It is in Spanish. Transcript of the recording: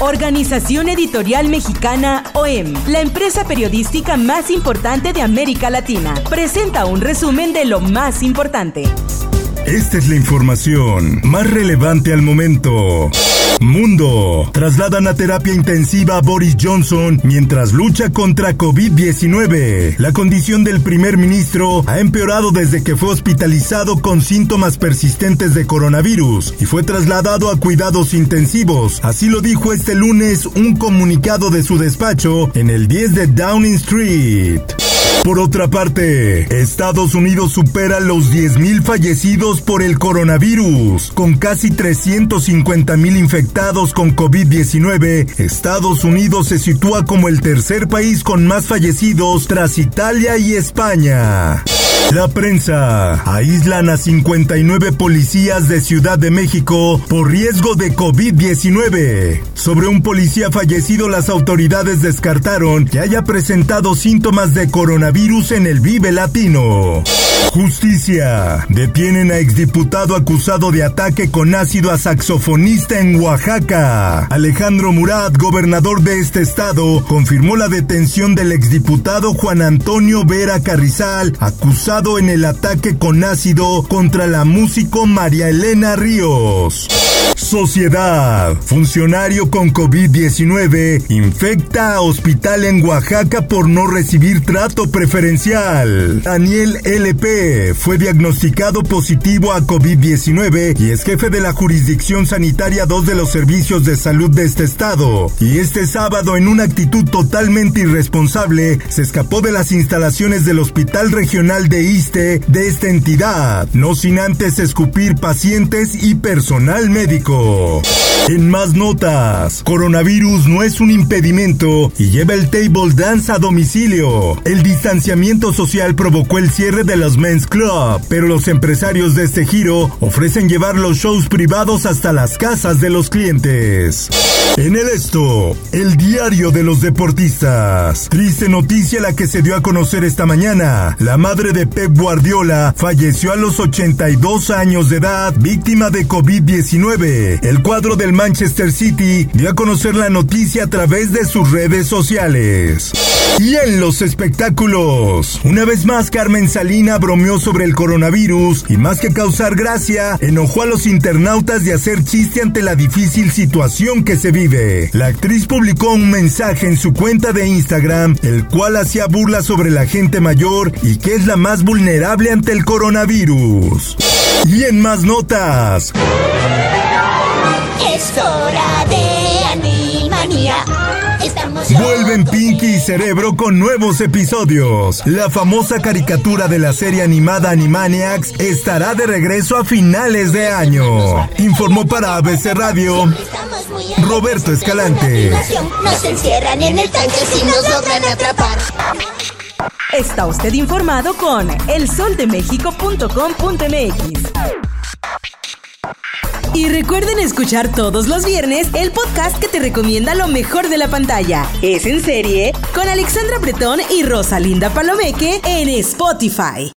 Organización Editorial Mexicana OEM, la empresa periodística más importante de América Latina, presenta un resumen de lo más importante. Esta es la información más relevante al momento. Mundo. Trasladan a terapia intensiva a Boris Johnson mientras lucha contra COVID-19. La condición del primer ministro ha empeorado desde que fue hospitalizado con síntomas persistentes de coronavirus y fue trasladado a cuidados intensivos. Así lo dijo este lunes un comunicado de su despacho en el 10 de Downing Street. Por otra parte, Estados Unidos supera los 10,000 fallecidos por el coronavirus. Con casi 350,000 infectados con COVID-19, Estados Unidos se sitúa como el tercer país con más fallecidos tras Italia y España. La prensa. Aíslan a 59 policías de Ciudad de México por riesgo de COVID-19. Sobre un policía fallecido, las autoridades descartaron que haya presentado síntomas de coronavirus en el Vive Latino. Justicia. Detienen a exdiputado acusado de ataque con ácido a saxofonista en Oaxaca. Alejandro Murat, gobernador de este estado, confirmó la detención del exdiputado Juan Antonio Vera Carrizal, acusado en el ataque con ácido contra la músico María Elena Ríos. Sociedad. Funcionario con COVID-19 infecta a hospital en Oaxaca por no recibir trato preferencial. Daniel LP fue diagnosticado positivo a COVID-19 y es jefe de la jurisdicción sanitaria 2 de los servicios de salud de este estado. Y este sábado, en una actitud totalmente irresponsable, se escapó de las instalaciones del Hospital Regional de Ixte de esta entidad, no sin antes escupir pacientes y personal médico. En más notas, coronavirus no es un impedimento y lleva el table dance a domicilio. El distanciamiento social provocó el cierre de los Men's Club, pero los empresarios de este giro ofrecen llevar los shows privados hasta las casas de los clientes. En el Esto, el diario de los deportistas. Triste noticia la que se dio a conocer esta mañana. La madre de Pep Guardiola falleció a los 82 años de edad, víctima de COVID-19. El cuadro del Manchester City dio a conocer la noticia a través de sus redes sociales. Y en los espectáculos, una vez más Carmen Salina bromeó sobre el coronavirus y más que causar gracia, enojó a los internautas de hacer chiste ante la difícil situación que se vive. La actriz publicó un mensaje en su cuenta de Instagram, el cual hacía burla sobre la gente mayor y que es la más vulnerable ante el coronavirus. Y en más notas, es hora de Animanía. Vuelven Pinky y Cerebro con nuevos episodios. La famosa caricatura de la serie animada Animaniacs estará de regreso a finales de año. Informó para ABC Radio Roberto Escalante. Nos encierran en el tanque si nos logran atrapar. Está usted informado con elsoldemexico.com.mx. Y recuerden escuchar todos los viernes el podcast que te recomienda lo mejor de la pantalla. Es en serie con Alexandra Bretón y Rosalinda Palomeque en Spotify.